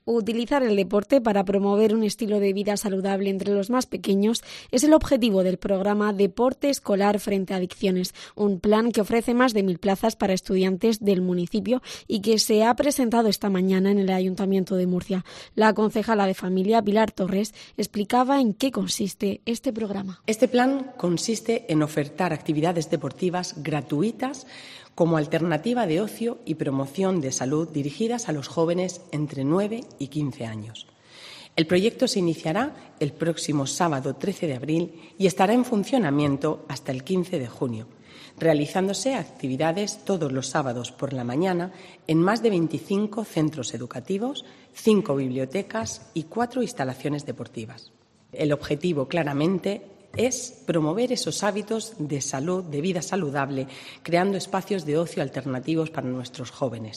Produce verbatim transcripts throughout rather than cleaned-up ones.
Utilizar el deporte para promover un estilo de vida saludable entre los más pequeños es el objetivo del programa Deporte Escolar Frente a Adicciones, un plan que ofrece más de mil plazas para estudiantes del municipio y que se ha presentado esta mañana en el Ayuntamiento de Murcia. La concejala de Familia, Pilar Torres, explicaba en qué consiste este programa. Este plan consiste en ofertar actividades deportivas gratuitas como alternativa de ocio y promoción de salud dirigidas a los jóvenes entre nueve y quince años. El proyecto se iniciará el próximo sábado trece de abril y estará en funcionamiento hasta el quince de junio, realizándose actividades todos los sábados por la mañana en más de veinticinco centros educativos, cinco bibliotecas y cuatro instalaciones deportivas. El objetivo, claramente, es promover esos hábitos de salud, de vida saludable, creando espacios de ocio alternativos para nuestros jóvenes.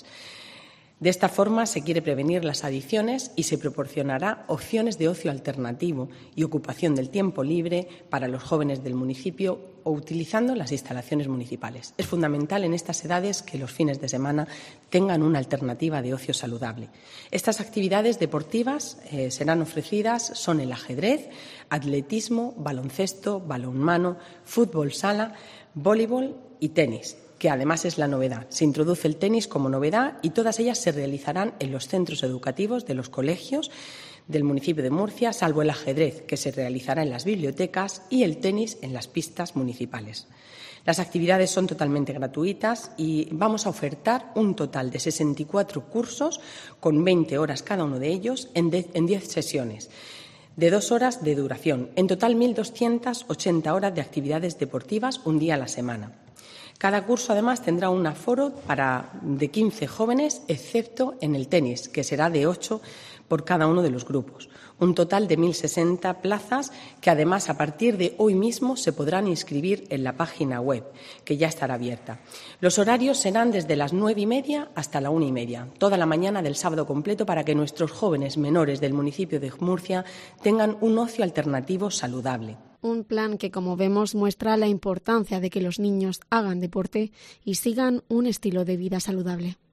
De esta forma se quiere prevenir las adicciones y se proporcionará opciones de ocio alternativo y ocupación del tiempo libre para los jóvenes del municipio o utilizando las instalaciones municipales. Es fundamental en estas edades que los fines de semana tengan una alternativa de ocio saludable. Estas actividades deportivas eh, serán ofrecidas, son el ajedrez, atletismo, baloncesto, balonmano, fútbol sala, voleibol y tenis, que además es la novedad. Se introduce el tenis como novedad y todas ellas se realizarán en los centros educativos de los colegios del municipio de Murcia, salvo el ajedrez, que se realizará en las bibliotecas, y el tenis en las pistas municipales. Las actividades son totalmente gratuitas y vamos a ofertar un total de sesenta y cuatro cursos con veinte horas cada uno de ellos en diez sesiones de dos horas de duración. En total, mil doscientas ochenta horas de actividades deportivas, un día a la semana. Cada curso, además, tendrá un aforo para de quince jóvenes, excepto en el tenis, que será de ocho por cada uno de los grupos. Un total de mil sesenta plazas que, además, a partir de hoy mismo se podrán inscribir en la página web, que ya estará abierta. Los horarios serán desde las nueve y media hasta la una y media, toda la mañana del sábado completo, para que nuestros jóvenes menores del municipio de Murcia tengan un ocio alternativo saludable. Un plan que, como vemos, muestra la importancia de que los niños hagan deporte y sigan un estilo de vida saludable.